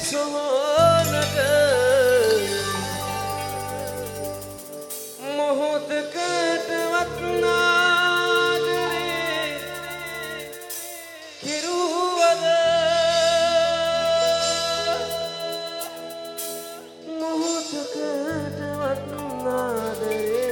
සොහොනට මොහොතකටවත් නාදරේ කිරුවද මොහොතකටවත් නාදරේ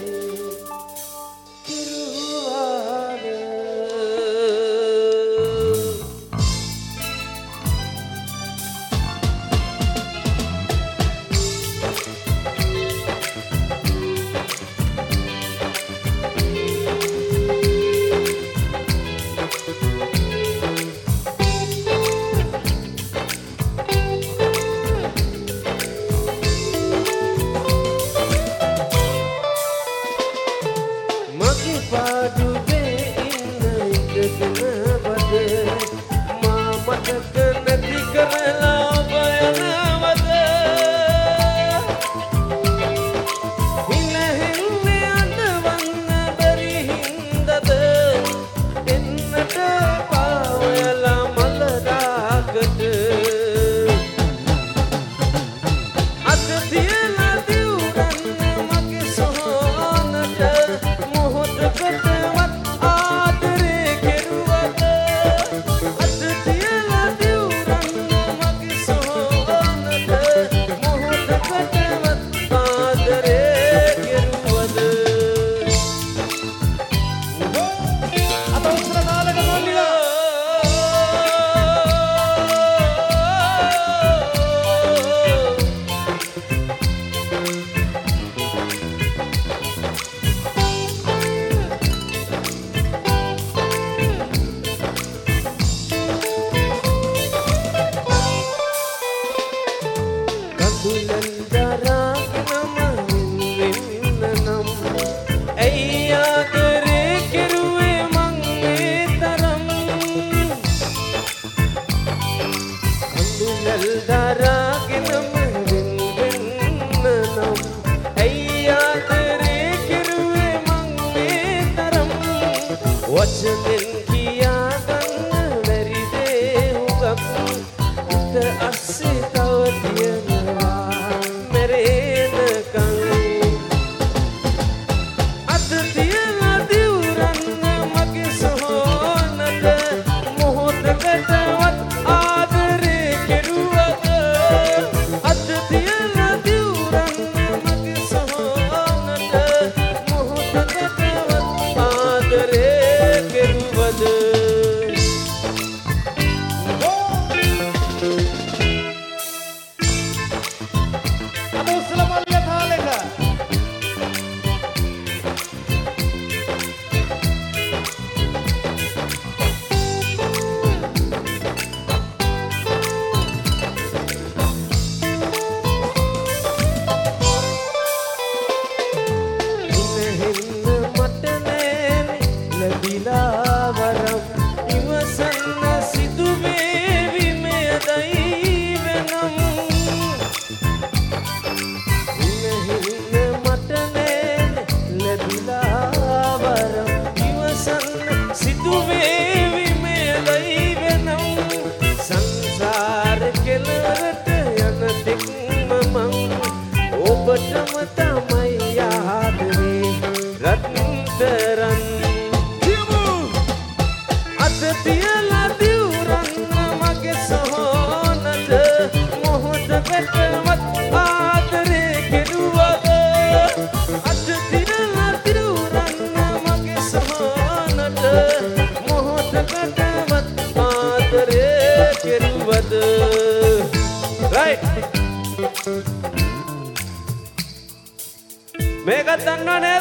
මේකත් දන්නව නේද?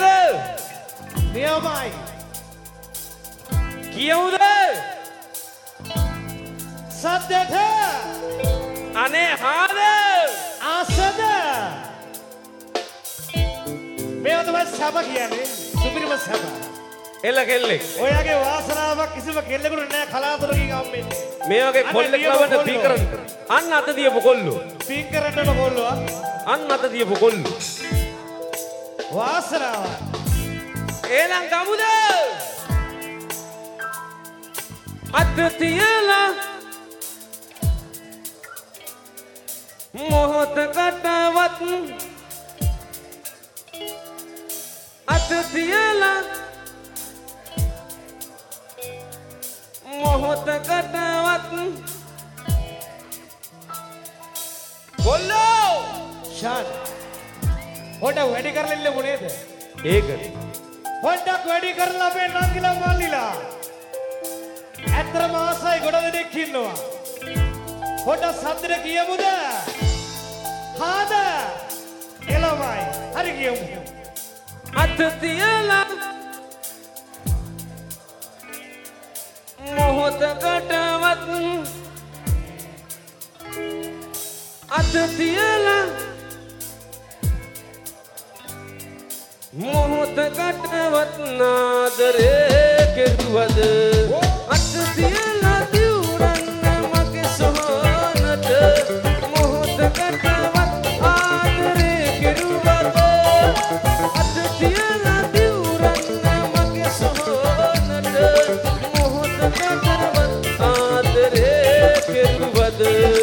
නියමයි. කියමුද? සද්දට අනේ හාද ආසද මේ තමයි සබ කියන්නේ සුපිරිම සබ. එල්ල කෙල්ලෙක්. ඔයගේ වාසනාවක් කිසිම කෙල්ලෙකුට නෑ කලාතුරකින් හම්බෙන්නේ. මේ වගේ කොල්ලෙක් ලවන්න ස්පීකර් අන්න අත දියපු කොල්ලෝ. ස්පීකර් එකට කොල්ලෝ. අන්න අත දියපු කොල්ලෝ. වාසනාවක්. එහෙනම් ගමුද? අත තියලා මොහොතකටවත් අත තියලා මොහොතකටවත් කොල්ලෝ ෂාන් පොඩ්ඩක් වැඩි කරලා ඉල්ලමු නේද? ඒක පොඩ්ඩක් වැඩි කරලා අපේ නංගිලා මල්ලිලා. ඇත්තටම ආසයි ගොඩ දෙනෙක් ඉන්නවා. පොඩ්ඩක් සද්දට කියමුද? හාද? එළමයි. හරි කියමු. අත තියලා මොහොතකටවත් අත තියලා මොහොතකටවත් නාදරේ කෙරුවද අත තියලා දිවුරන්න මගේ සොහනට මොහොතකටවත් ආදරේ කෙරුවද අත තියලා දිවුරන්න මගේ සොහනට මොහොතකටවත් ආදරේ කෙරුවද